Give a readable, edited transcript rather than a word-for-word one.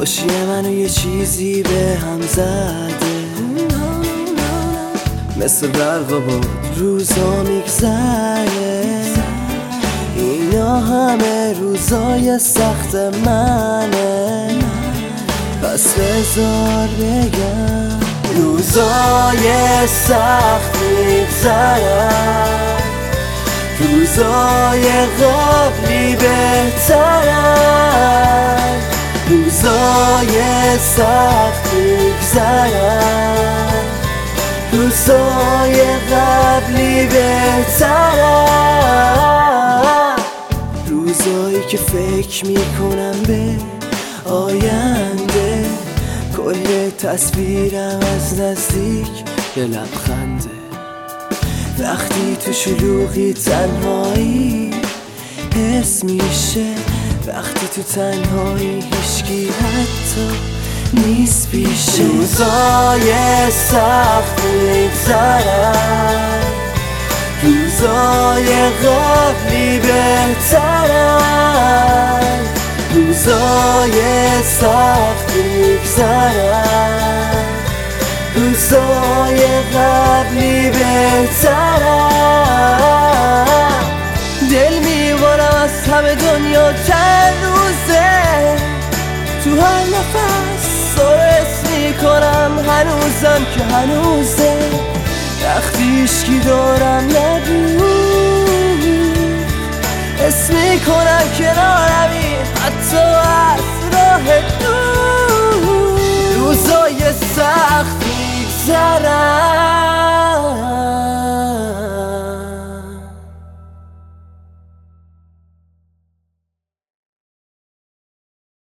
خوشی منو یه چیزی به هم زده، مثل برق و باد روزا میگذره. اینا همه روزای سخت منه، پس بذار بگم روزای سخت میگذرن، روزای قبلی بهترن، روزای سخت میگذرن، روزای قبلی بهترن. روزایی که فکر میکنم به آینده، کل تصویرم از نزدیک یه لبخنده. وقتی تو شلوغی تنهایی حس میشه، وقتی تو تنهایی هیچکی حتی نیست پیشه. روزای سخت میگذرن، روزای قبلی بهترن، روزای سخت میگذرن، روزای قبلی بهترن. دل میبارم از همه دنیا چند روزه، تو هر نفس سرس میکنم هنوزم که هنوزه. وقتی عشقی دارم نبود، حس میکنم کنارمی حتی از راه دور. روزای سخت میگذرن،